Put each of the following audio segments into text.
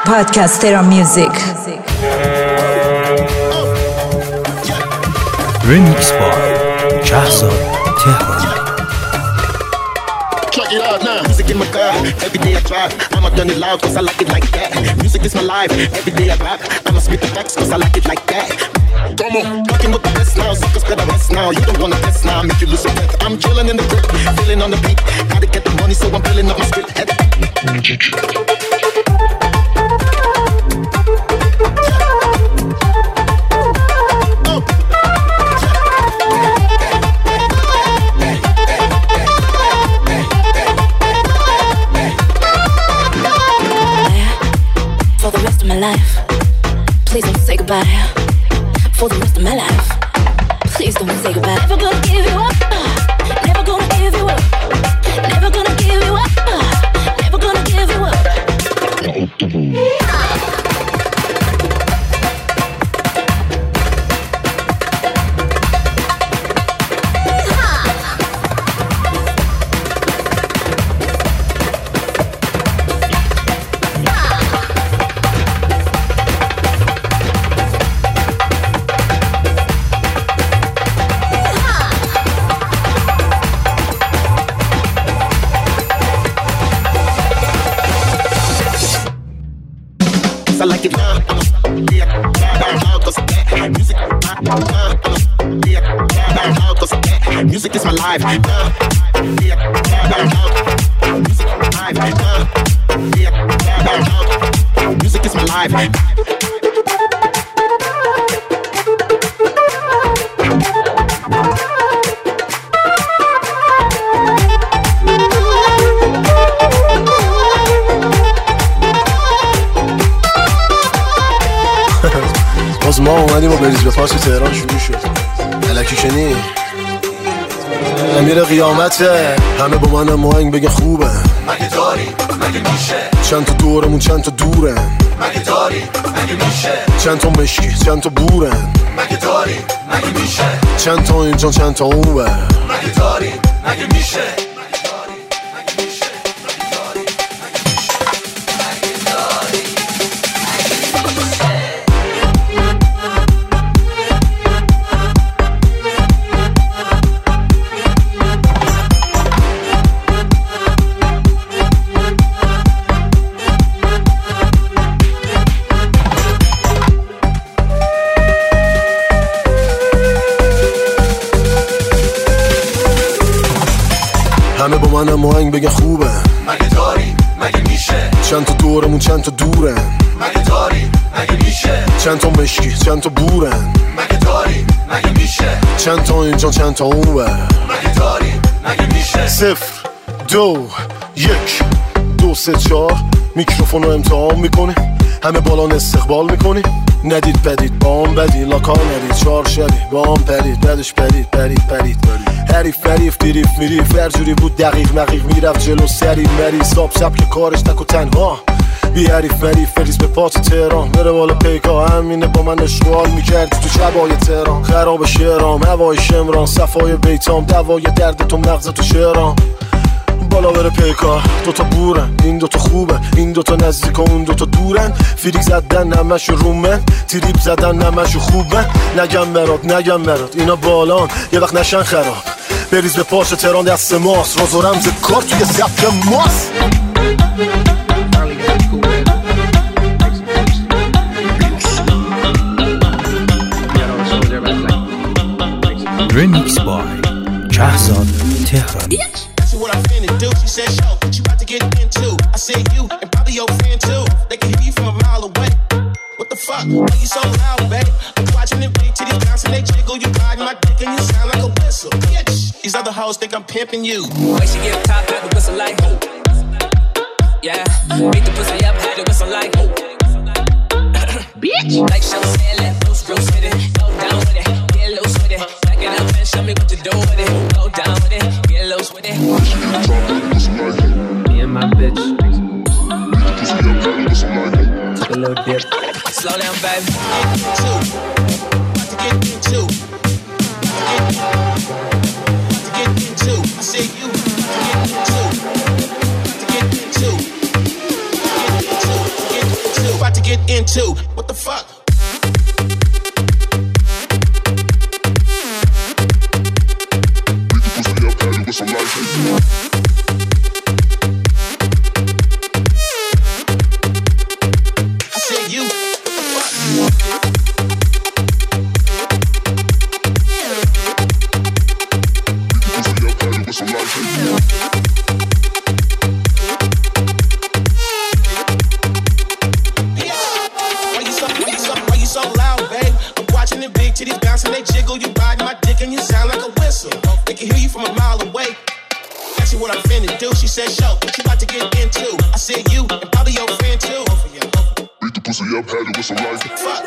Podcastera Music. Remix by Shahzad Tehran. Check it out now. Music in my car, every day I drive. I'ma turn it loud cause I like it like that. Music is my life, every day I rap. I'ma spit the facts cause I like it like that. Come on, fucking with the best now. Suckers better rest now. You don't wanna test now, make you lose your breath. I'm chilling in the grip, feeling on the beat. Gotta get the money so I'm filling up my spit head. For the rest of my life, please don't say goodbye. For the rest of my life, please don't say goodbye. Never gonna give you up. Never gonna give you up. Never gonna give you up. Never gonna give you up. I like it now. Music is my life. Music is my life. باز ما اومدیم و بریز به پاس تهران شروع شد. الکی شنی امیر قیامته. همه با من ماهنگ بگه خوبه. مگه داری مگه میشه چند تا دورمون چند تا دورن. مگه داری مگه میشه چند تا مشکی چند تا بورن. مگه داری مگه میشه چند تا اینجا چند تا اونور. مگه داری مگه میشه همه با من ماهنگ بگه خوبه. مگه داری مگه میشه چند تا دورمون چند تا دورن. مگه داری مگه میشه چند تا مشکی چند تا بورن. مگه داری مگه میشه چند تا اینجا چند تا اونور. مگه داری مگه میشه 0 2 1 2 3 4 میکروفون رو امتحان میکنی. همه بالان استقبال میکنی. ندید بدید بام بدی لاکا ندید چار شدی بام پرید بدش پرید پرید حریف فریف دیریف میریف فرجوری بود دقیق مقیق میرفت جلو سریع مریض ساب که کارش تک و تنها بی حریف مریف فریز به پات تهران بره بالا پیکا همینه با من اشغال میکردی تو شبای تهران خراب شهرام هوای شمران صفای بیتام دوای درد تو مغز تو شهران بالا بره پیکار دوتا بورن این دوتا خوبه این دوتا نزدیک و اون دوتا دورن فریک زدن همشو رومن تریپ زدن همشو خوبه نگم برات اینا بالان یه وقت نشن خراب بریز به پاش تهران دست ماست راز و رمز کار توی سبک ماست Remix by Shahzad Tehran. What I'm finna do, she said, show, what you about to get into? I said you, and probably your friend too. They can hear you from a mile away. What the fuck? Why you so loud, babe? I'm watching them big titties bouncing, they jiggle. You riding my dick and you sound like a whistle. Bitch, these other hoes think I'm pimping you. Way she get top, had the whistle like, oh. Yeah, beat the pussy up, had the whistle like, oh. Bitch, like show said, let loose, gross with it, go down with it, get loose with it, back it up and show me what you do with it, go down with it, get loose with it. Me and my bitch took a little dip. Slow down, baby. I said you. get into. What the fuck? With some life. I said you, what the fuck? With some life. Why you so loud, babe? I'm watching the big titties bouncing, they jiggle. You ride my dick and you sound like a whistle. They can hear you from a mile away. Ask you what I'm finna do. She said, show what you about to get into. I said, you and probably your friend too. Beat the pussy up, had it with some life. Fuck.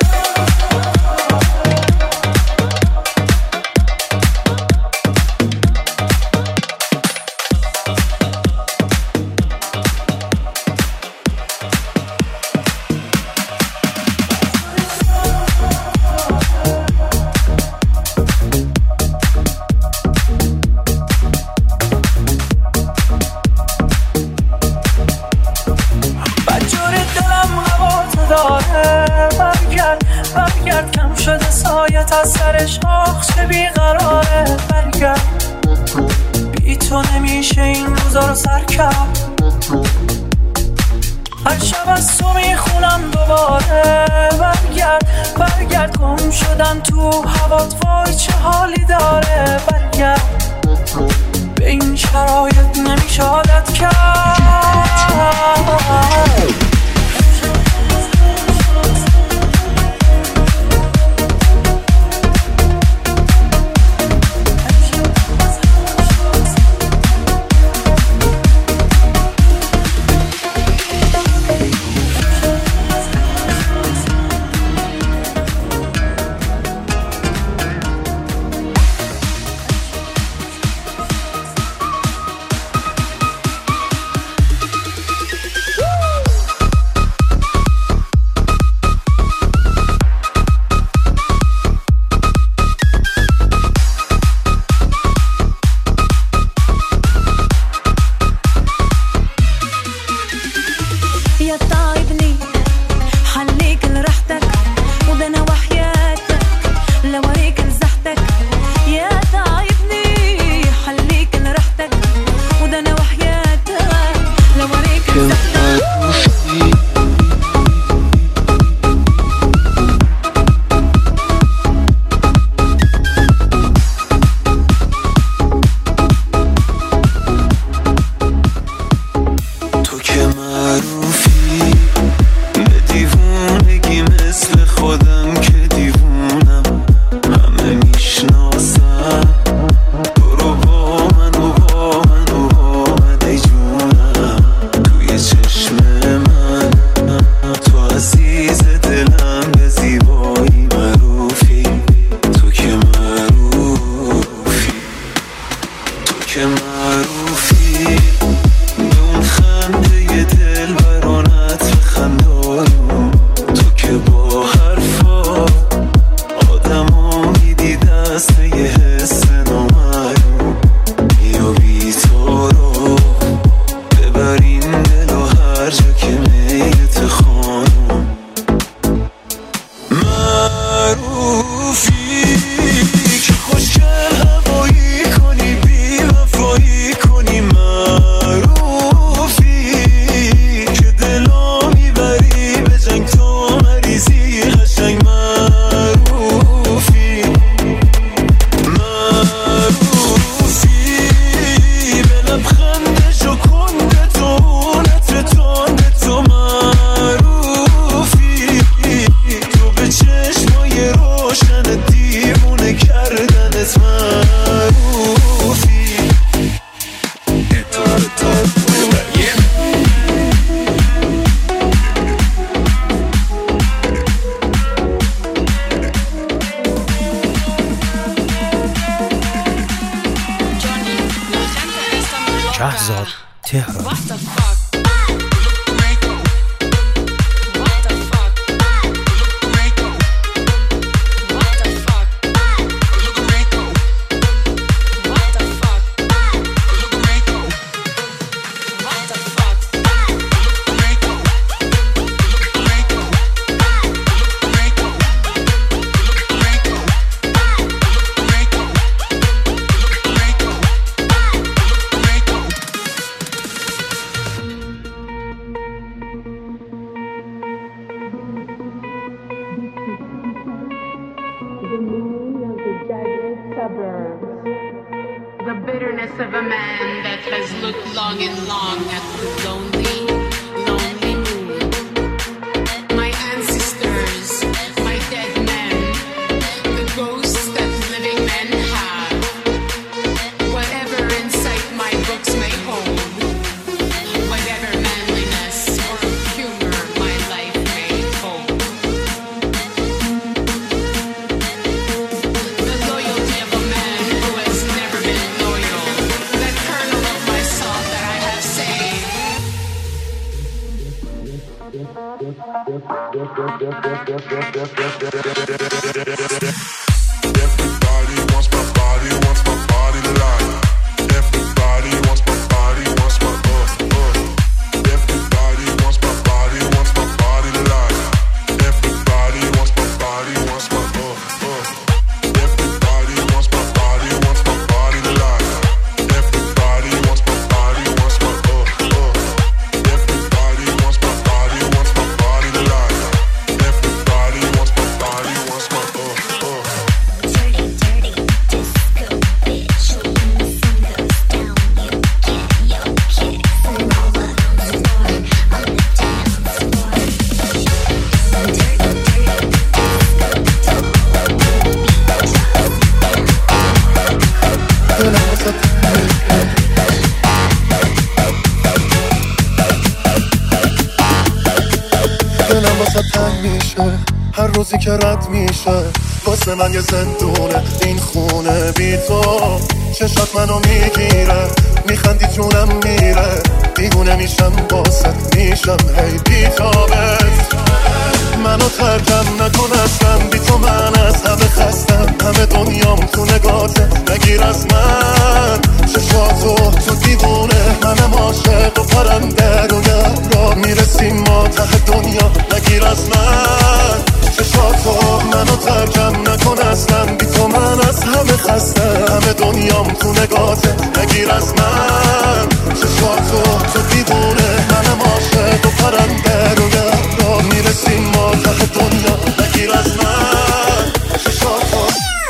برگرد کم شده سایت از سر شاخ چه بیقراره برگرد بی تو نمیشه این روزا رو سر کرد هر شب از تو میخونم دوباره برگرد گم شدم تو هوات وای چه حالی داره برگرد به این شرایط نمیشه عادت کرد loneliness of a man that has looked long and long at the lonely, lonely moon. My ancestors, my dead men, the ghosts that living men have. Whatever insight my books may hold, whatever manliness or humor my life may hold. The loyalty of a man who has never been loyal, that kernel of my soul that I have saved. Everybody wants my body tonight. Everybody wants my body, wants my Everybody wants my body tonight. Everybody wants my body, wants my Everybody wants my body tonight. Everybody wants my body, wants my Everybody wants my body tonight. Everybody wants my body, wants my دلم واسه تنگ میشه هر روزی که رد میشه واسه من یه زندونه این خونه بی تو چشات منو میگیره میخندی جونم میره دیوونه میشم واسه میشم هی بی تابت منو ترکم نکن اصلا بی تو من از همه خستم همه دنیام تو نگاته نگیر از من چشاتو تو دیوونه منم عاشق و پرنده روی را میرسیم ما ته دنیا نگیر از من چشاتو منو ترکم نکن اصلا بی تو من از همه خسته همه دنیام تو نگاته نگیر از من چشاتو تو دیوونه منم عاشق و پرنده روی را میرسیم ما ته دنیا نگیر از من چشاتو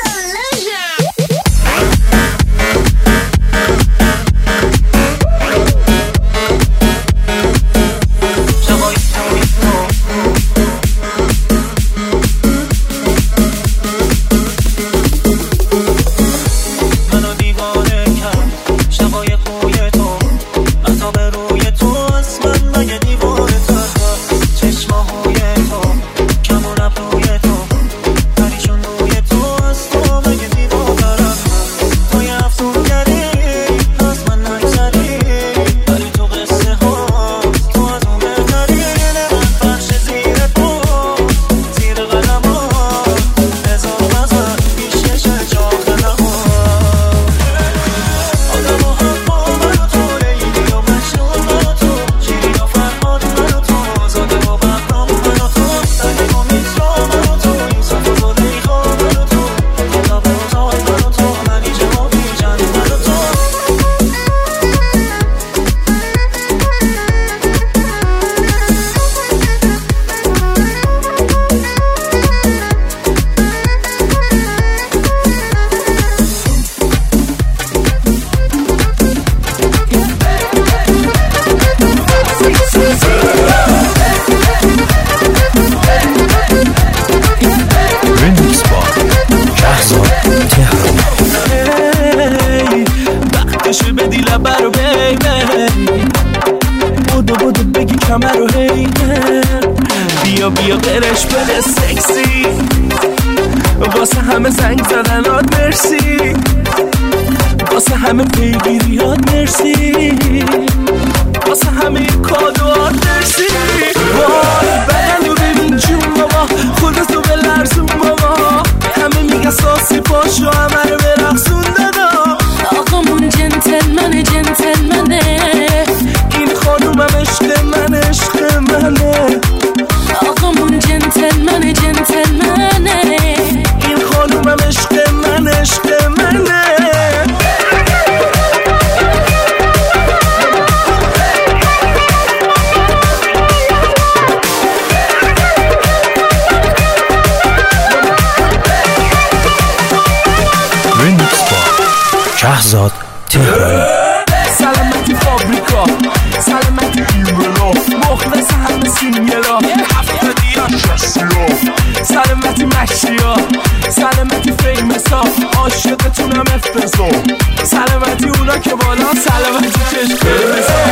بیا برش بده سکسی واسه همه زنگ زدنات مرسی واسه همه پیگیریات مرسی واسه همه کادوات مرسی وای بدن رو ببین جون بابا خودتو به لرزون بابا همه میگن ساسی پاشو همه رو برقصون دادا آقامون جنتلمنه این خانومم عشق منه آقامون جنتلمنه این خانومم عشق منه شهزاد تهرانی. سلامتی فابریکا، سلامتی ایمنا، مخلص همه سینگلا، 70 شخصیا، سلامتی مشیا، سلامتی فیمسا، عاشقتونم افتضا، سلامتی اونا که بالا، سلامتی چشم قرمزا.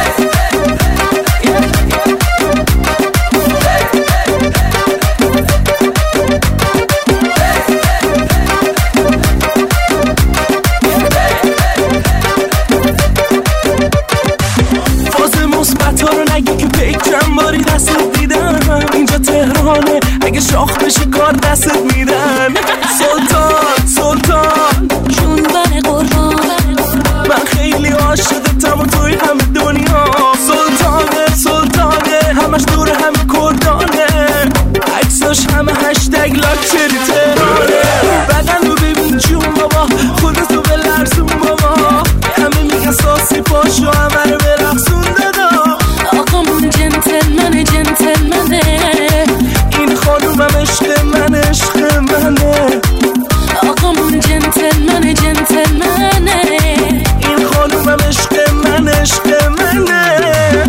اینجا تهرانه، اگه شاخ بشی کار دستت میدن. سلطان سلطان جونبن قربان، من خیلی عاشقتم و توی همه دنیا. سلطانه سلطانه همش دور همه کردانه، عکساش همه هشتگ لاکچری تهرانه. بدن رو ببین جون بابا، خودتو به لرزون بابا، همه میگن ساسی پاشو همه رو برقصون دادا. آقامون جنتلمنه جنتلمنه، این خانومم عشق من عشق منه. آقامون جنتلمنه جنتلمنه، این خانومم عشق من عشق منه.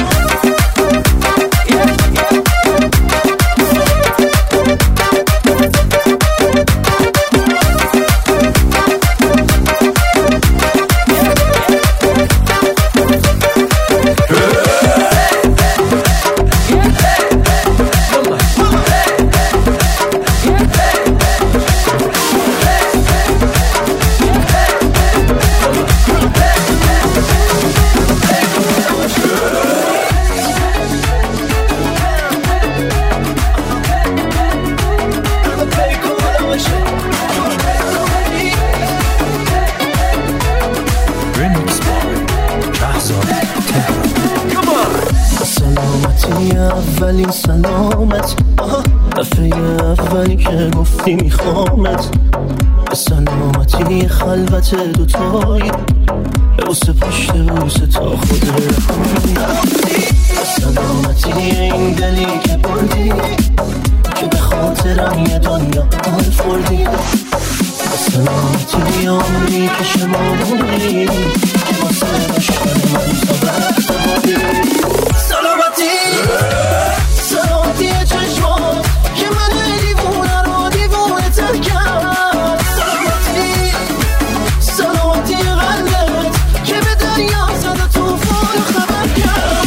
رمیکس بای شهزاد تهرانی. سلامتی اولین سلامت، دفعه اولی که گفتی میخوامت. به سلامتی خلوت دوتایی، بوسه پشت بوسه تا خود رفتی. به سلامتی این دلی که بردی، که به خاطرم یه دنیا حال فردی. به سلامتی عمری که شمالی، که واسه عشق من تا وقت بادی. سلامتی سلامتی چشمات که من دیوونه رو دیوونه تر کرد. سلامتی سلامتی قلبت که به دریا زد و توفان خبر کرد.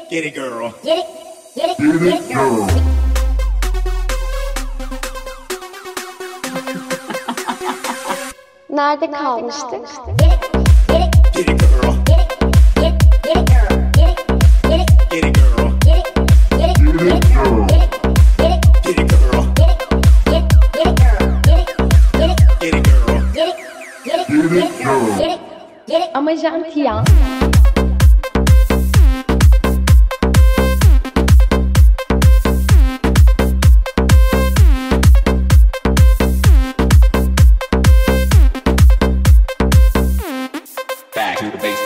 Get it, girl. Get it, get it, get it, girl. Nerede kalmıştık? Get it, girl. Get it, girl. Get it, Get it, girl. get it, get it, get it, girl. Get it, Get it, girl. get it, girl. Get it, Get it, girl. get it, get it, girl. Get it, get it. Ama janti ya. Back to the basics.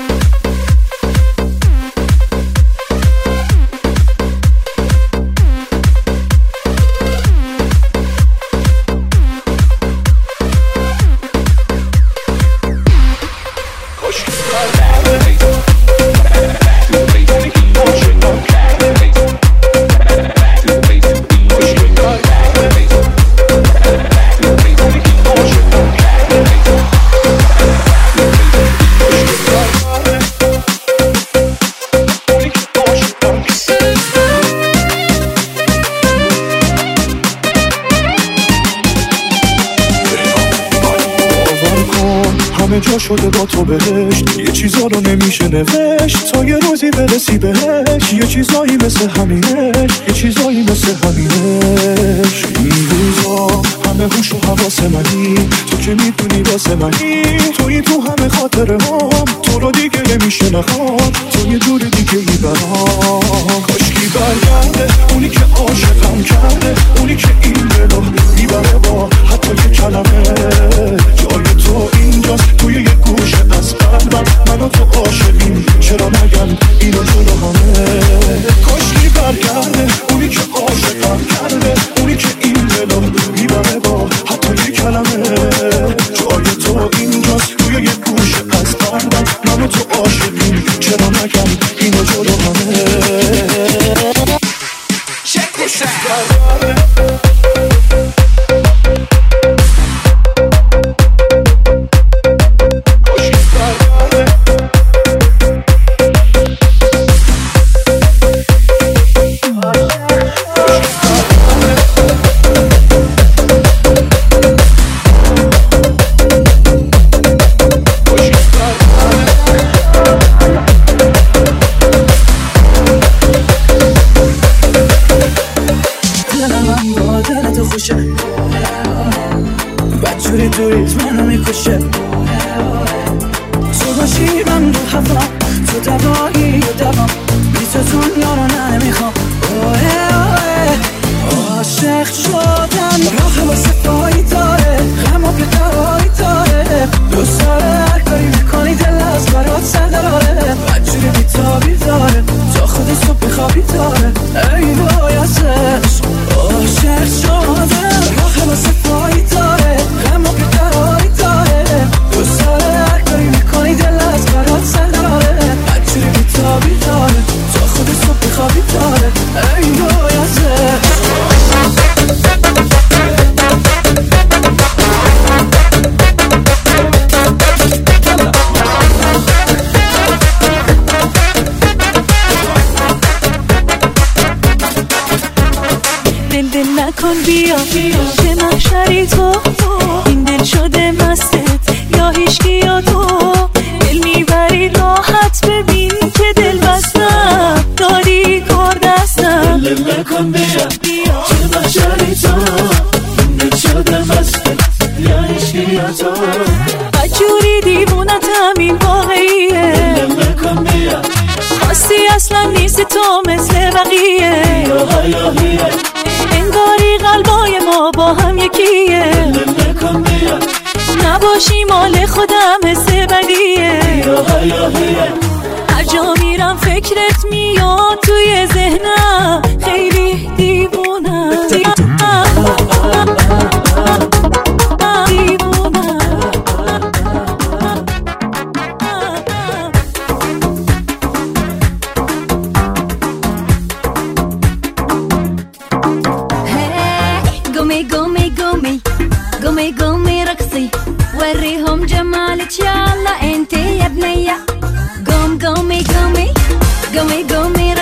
همه جا شده با تو بهشت، یه چیزا رو نمیشه نوشت تا یه روزی برسی بهش. یه چیزایی مثل همینش، یه چیزایی مثل همینش. این روزا همه هوش و حواس منی، تو که میدونی واسه منی، توی تو همه خاطره هم، تو رو دیگه نمیشه نخواد، تو یه جور دیگه میبرم. کاشکی برگرده اونی که عاشقم کرده، اونی که این دلو میبره با حتی یه کلمه. جای تو اینجاست توی یه گوشه از قلبم، من و تو عاشقیم، چرا نگم اینو جلو همه. کاشکی برگرده اونی که عاشقم کرده، اونی که این دلو میبره با حتی یه کلمه. جای تو اینجاست توی یه گوشه از قلبم، من و تو عاشقیم، چرا نگم اینو جلو همه. Check this out. بدجوری دوریت منو میکشه، تو باشی من رو هوا، تو دوایی و دوام، بی تو دنیا رو نمیخوام. عاشق شدن راه واسه پایی داره، غم و بی‌قراری داره، دوست داره هر کاری میکنی دل از برات سر داره. بدجوری بی‌تابی داره، تا خود صبح بخوابی داره. ای وای ازش عاشق شدن راه واسه پایی داره، غم و بی‌قراری داره، دوست داره هر کاری میکنی دل از برات سر داره. بدجوری بی‌تابی داره، تا خود صبح بخوابی داره. ای وای ازش. دل نکن بیا چه محشری تو، این دل شده مستت یا هیچکی یا تو. دل میبری راحت ببین که دل بستم، داری کار دستم. دل نکن بیا چه محشری تو، این دل شده مستت یا هیچکی یا تو. بدجوری دیوونتم این واقعیه، دل نکن بیا خواستی اصلا نیست تو مثل بقیه. انگاری قلبای ما با هم یکیه، نباشی مال خودم حس بدیه. هر جا میرم فکرت میاد توی ذهنم، خیلی دیوونم. قومي رقصي وريهم جمالك يلا انتي يا بنية. قومي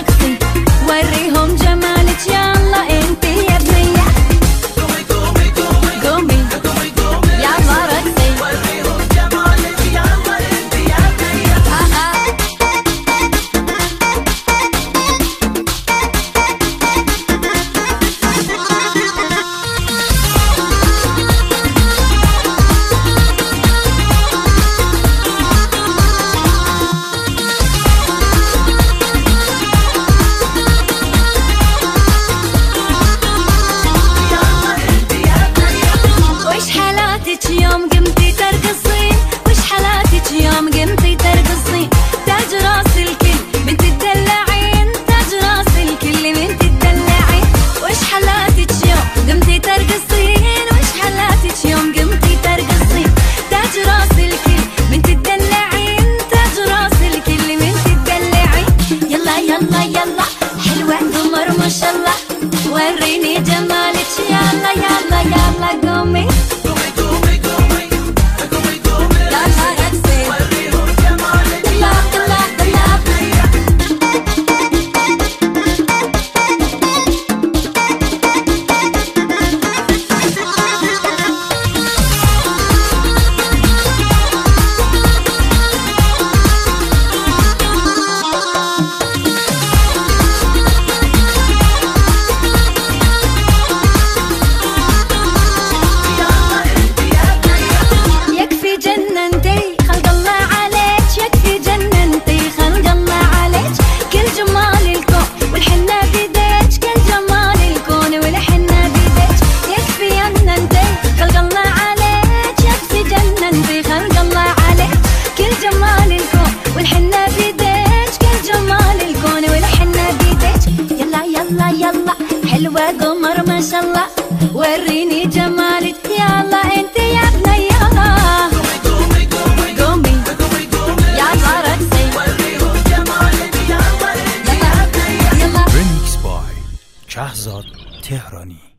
يلا انت يا بنية قومي يلا رقصي Remix by Shahzad Tehrani.